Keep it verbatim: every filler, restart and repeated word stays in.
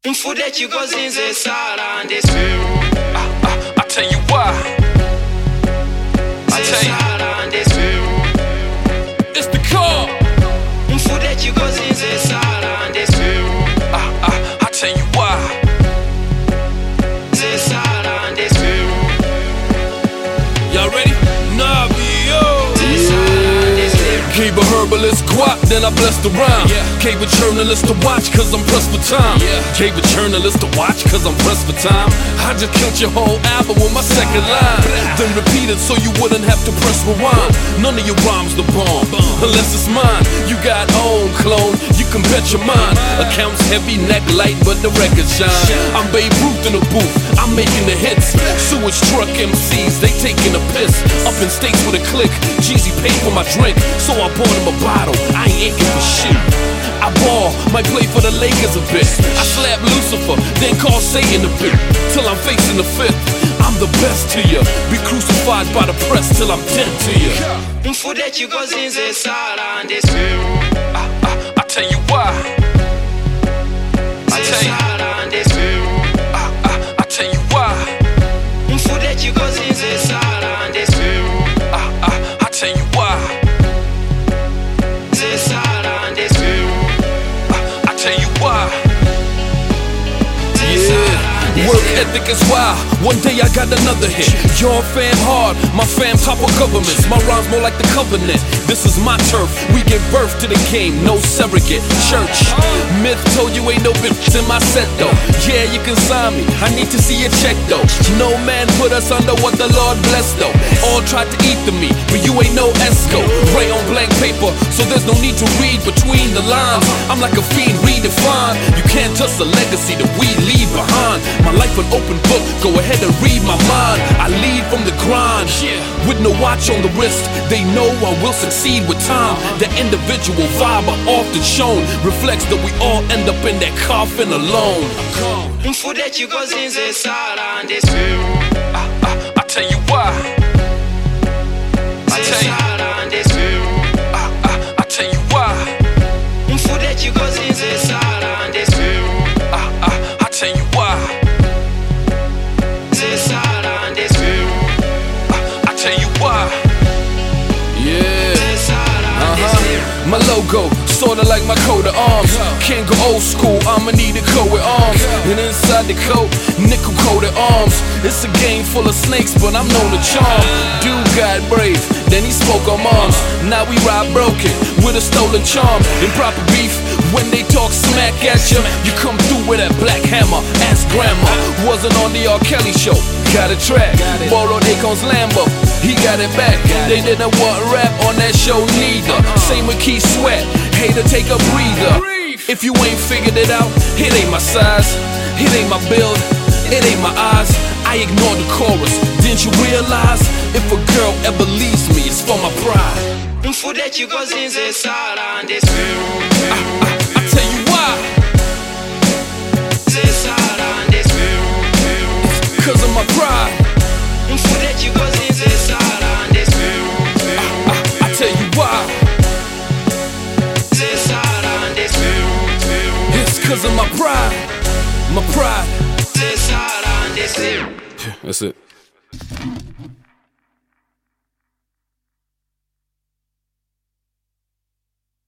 Mfude chikozinze sala ndesiru. I tell you why. I tell you. It's the car. Mfude chikozinze sala ndesiru. I tell you why. Sala ndesiru. Y'all ready? Navio. Gave a herbalist guap, then I blessed the rhyme. Yeah. Gave a journalist to watch, cause I'm pressed for time. Yeah. Gave a journalist to watch, cause I'm pressed for time. I just killed your whole album with my second line. Then repeat it so you wouldn't have to press rewind. None of your rhymes the bomb, unless it's mine. You got own clone, you can bet your mind. Accounts heavy, neck light, but the record shine. I'm Babe Ruth in the booth, I'm making the hits. Sewage truck M Cs, they taking a piss. Up in states with a click, Jeezy paid for my drink, so I bought him a bottle, I ain't aching for shit. I ball, might play for the Lakers a bit. I slap Lucifer, then call Satan a bit. Till I'm facing the fifth, I'm the best to you. Be crucified by the press till I'm dead to you. Mfude chikozinze sala ndesiru. I tell you why. I tell you. I tell you why. Mfude chikozinze sala ndesiru. I tell you why. I tell you why. Yeah, work ethic is wild. One day I got another hit. Your fam hard, my fam top of governments. My rhymes more like the covenant. This is my turf. We give birth to the game, no surrogate. Church, myth told you ain't no bitch in my set though. Yeah, you can sign me. I need to see a check though. No man put us under what the Lord blessed though. All tried to eat to me, but you ain't no Esco. Ray on blank paper, so there's no need to read between the lines. I'm like a fiend redefined. You can't touch the legacy that we leave behind. My life an open book, go ahead and read my mind. I lead from the grind, yeah. With no watch on the wrist. They know I will succeed with time. The individual vibe I often shown reflects that we all end up in that coffin alone. Mfude chikozinze sala ndesiru. I tell you why. I tell you. I tell you why. Mfude chikozinze sala ndesiru. I tell you why. I tell you why. Yeah. Uh-huh. My logo, sorta like my coat of arms. Can't go old school, I'ma need a coat with arms. And inside the coat, nickel coated arms. It's a game full of snakes, but I'm known to charm. Dude got brave, then he spoke on moms. Now we ride broken with a stolen charm. Improper beef, when they talk smack at you, you come through with that black hammer. Ask grandma, wasn't on the R. Kelly show. Got a track, borrowed Akon's Lambo, he got it back. They didn't want rap on that show neither. Same with Keith Sweat, hater take a breather. If you ain't figured it out, it ain't my size, it ain't my build, it ain't my eyes. I ignore the chorus, didn't you realize? If a girl ever leaves me, it's for my pride. Mfude chikozinze sala ndesiru. I tell you why. Sala ndesiru. Cause of my pride. Mfude chikozinze sala ndesiru. I tell you why. Sala ndesiru. It's cause of my pride. My pride. Sala ndesiru. That's it.